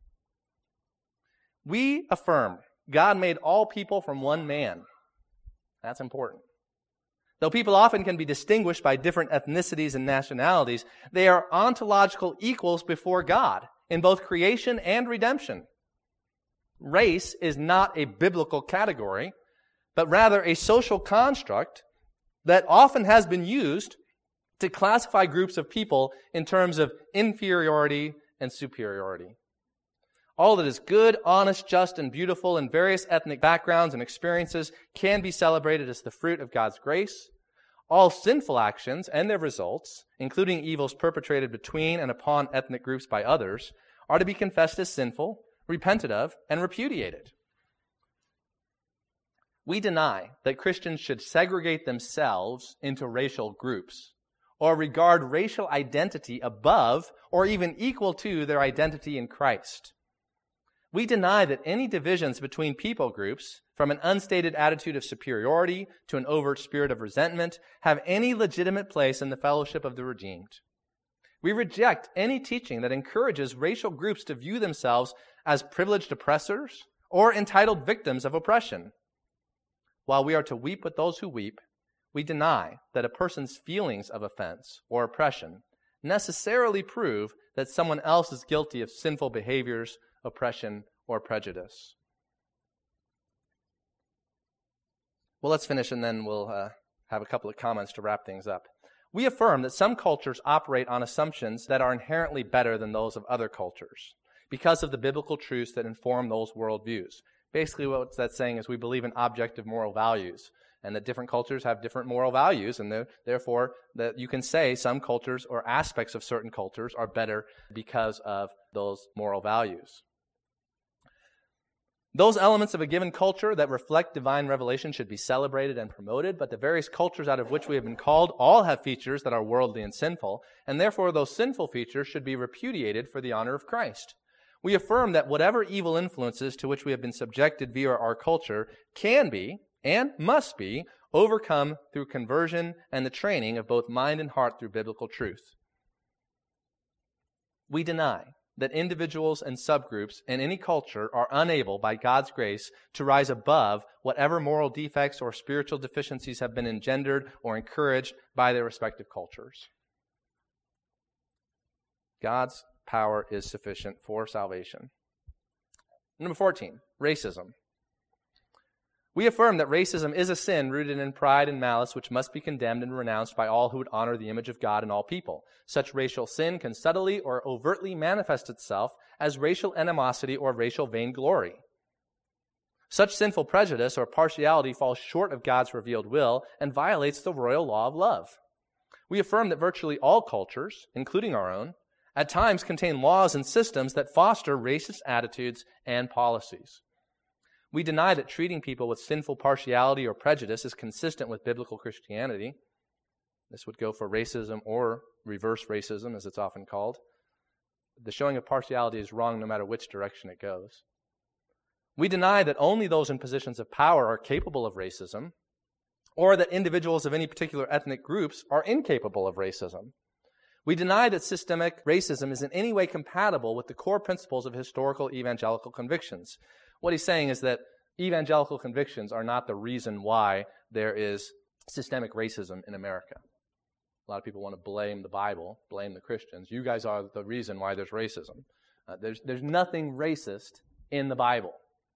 We affirm God made all people from one man. That's important. Though people often can be distinguished by different ethnicities and nationalities, they are ontological equals before God in both creation and redemption. Race is not a biblical category, but rather a social construct that often has been used to classify groups of people in terms of inferiority and superiority. All that is good, honest, just, and beautiful in various ethnic backgrounds and experiences can be celebrated as the fruit of God's grace. All sinful actions and their results, including evils perpetrated between and upon ethnic groups by others, are to be confessed as sinful, repented of, and repudiated. We deny that Christians should segregate themselves into racial groups or regard racial identity above or even equal to their identity in Christ. We deny that any divisions between people groups, from an unstated attitude of superiority to an overt spirit of resentment, have any legitimate place in the fellowship of the redeemed. We reject any teaching that encourages racial groups to view themselves as privileged oppressors or entitled victims of oppression. While we are to weep with those who weep, we deny that a person's feelings of offense or oppression necessarily prove that someone else is guilty of sinful behaviors, oppression, or prejudice. Well, let's finish and then we'll have a couple of comments to wrap things up. We affirm that some cultures operate on assumptions that are inherently better than those of other cultures because of the biblical truths that inform those worldviews. Basically, what that's saying is we believe in objective moral values, and that different cultures have different moral values, and therefore that you can say some cultures or aspects of certain cultures are better because of those moral values. Those elements of a given culture that reflect divine revelation should be celebrated and promoted, but the various cultures out of which we have been called all have features that are worldly and sinful, and therefore those sinful features should be repudiated for the honor of Christ. We affirm that whatever evil influences to which we have been subjected via our culture can be, and must be, overcome through conversion and the training of both mind and heart through biblical truth. We deny that individuals and subgroups in any culture are unable, by God's grace, to rise above whatever moral defects or spiritual deficiencies have been engendered or encouraged by their respective cultures. God's power is sufficient for salvation. Number 14, racism. We affirm that racism is a sin rooted in pride and malice which must be condemned and renounced by all who would honor the image of God in all people. Such racial sin can subtly or overtly manifest itself as racial animosity or racial vainglory. Such sinful prejudice or partiality falls short of God's revealed will and violates the royal law of love. We affirm that virtually all cultures, including our own, at times contain laws and systems that foster racist attitudes and policies. We deny that treating people with sinful partiality or prejudice is consistent with biblical Christianity. This would go for racism or reverse racism, as it's often called. The showing of partiality is wrong no matter which direction it goes. We deny that only those in positions of power are capable of racism, or that individuals of any particular ethnic groups are incapable of racism. We deny that systemic racism is in any way compatible with the core principles of historical evangelical convictions. What he's saying is that evangelical convictions are not the reason why there is systemic racism in America. A lot of people want to blame the Bible, blame the Christians. You guys are the reason why there's racism. There's nothing racist in the Bible.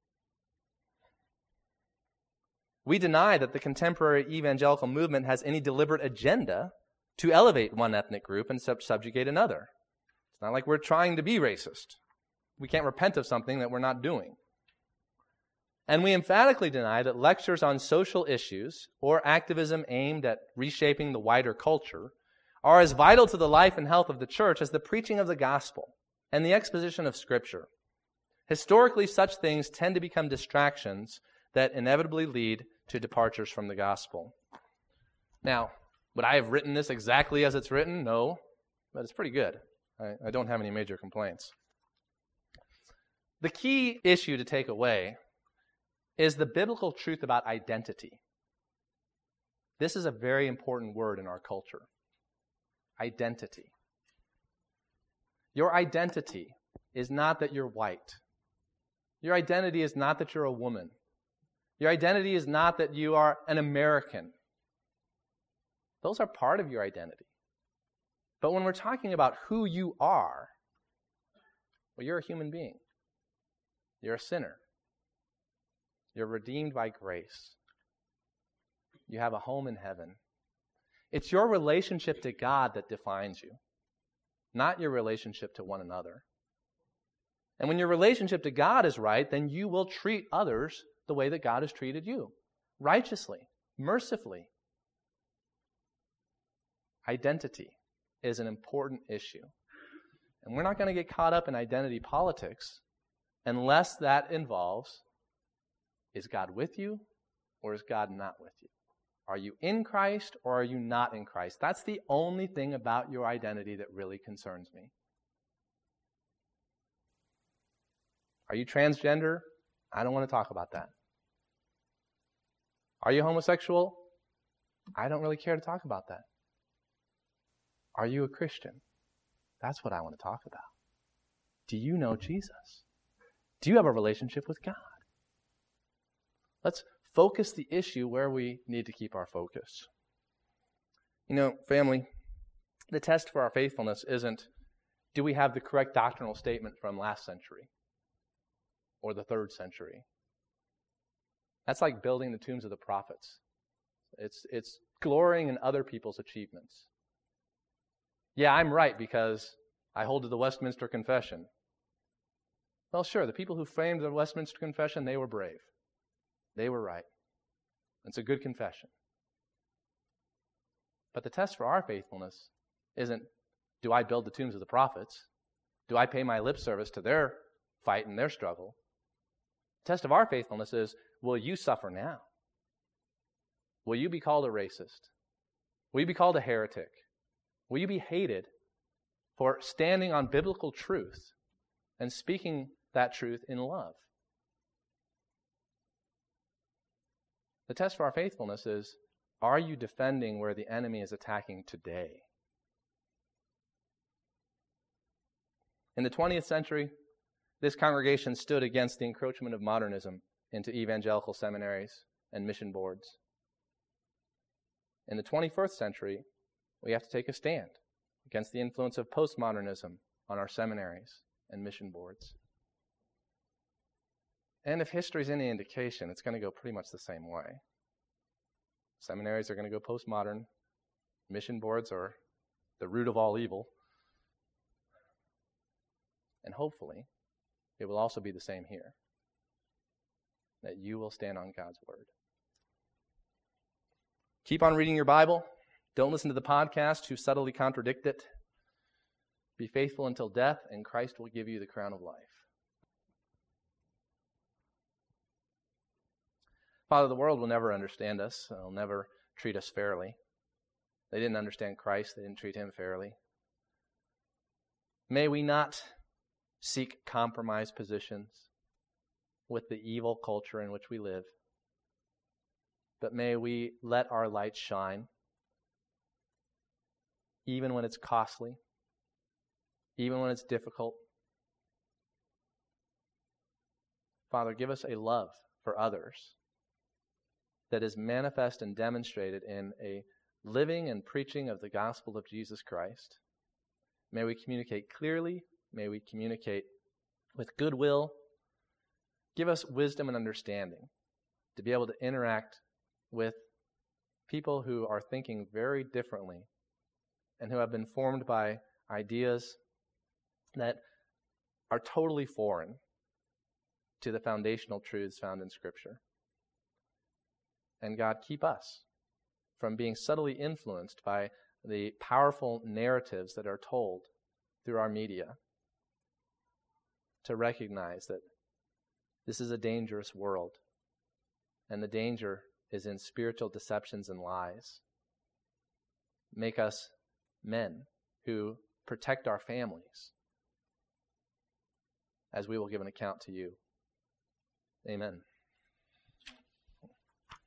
We deny that the contemporary evangelical movement has any deliberate agenda to elevate one ethnic group and subjugate another. It's not like we're trying to be racist. We can't repent of something that we're not doing. And we emphatically deny that lectures on social issues or activism aimed at reshaping the wider culture are as vital to the life and health of the church as the preaching of the gospel and the exposition of Scripture. Historically, such things tend to become distractions that inevitably lead to departures from the gospel. Now, would I have written this exactly as it's written? No, but it's pretty good. I don't have any major complaints. The key issue to take away is the biblical truth about identity. This is a very important word in our culture. Identity. Your identity is not that you're white. Your identity is not that you're a woman. Your identity is not that you are an American. Those are part of your identity. But when we're talking about who you are, well, you're a human being. You're a sinner. You're redeemed by grace. You have a home in heaven. It's your relationship to God that defines you, not your relationship to one another. And when your relationship to God is right, then you will treat others the way that God has treated you, righteously, mercifully. Identity is an important issue. And we're not going to get caught up in identity politics unless that involves, is God with you or is God not with you? Are you in Christ or are you not in Christ? That's the only thing about your identity that really concerns me. Are you transgender? I don't want to talk about that. Are you homosexual? I don't really care to talk about that. Are you a Christian? That's what I want to talk about. Do you know Jesus? Do you have a relationship with God? Let's focus the issue where we need to keep our focus. You know, family, the test for our faithfulness isn't, do we have the correct doctrinal statement from last century or the 3rd century? That's like building the tombs of the prophets. It's glorying in other people's achievements. Yeah, I'm right because I hold to the Westminster Confession. Well, sure, the people who framed the Westminster Confession, they were brave. They were right. It's a good confession. But the test for our faithfulness isn't, do I build the tombs of the prophets? Do I pay my lip service to their fight and their struggle? The test of our faithfulness is, will you suffer now? Will you be called a racist? Will you be called a heretic? Will you be hated for standing on biblical truth and speaking that truth in love? The test for our faithfulness is, are you defending where the enemy is attacking today? In the 20th century, this congregation stood against the encroachment of modernism into evangelical seminaries and mission boards. In the 21st century, we have to take a stand against the influence of postmodernism on our seminaries and mission boards. And if history is any indication, it's going to go pretty much the same way. Seminaries are going to go postmodern. Mission boards are the root of all evil. And hopefully, it will also be the same here. That you will stand on God's word. Keep on reading your Bible. Don't listen to the podcasts who subtly contradict it. Be faithful until death, and Christ will give you the crown of life. Father, the world will never understand us. They'll never treat us fairly. They didn't understand Christ. They didn't treat him fairly. May we not seek compromise positions with the evil culture in which we live, but may we let our light shine, even when it's costly, even when it's difficult. Father, give us a love for others that is manifest and demonstrated in a living and preaching of the gospel of Jesus Christ. May we communicate clearly. May we communicate with goodwill. Give us wisdom and understanding to be able to interact with people who are thinking very differently and who have been formed by ideas that are totally foreign to the foundational truths found in Scripture. And God, keep us from being subtly influenced by the powerful narratives that are told through our media, to recognize that this is a dangerous world, and the danger is in spiritual deceptions and lies. Make us men who protect our families, as we will give an account to you. Amen.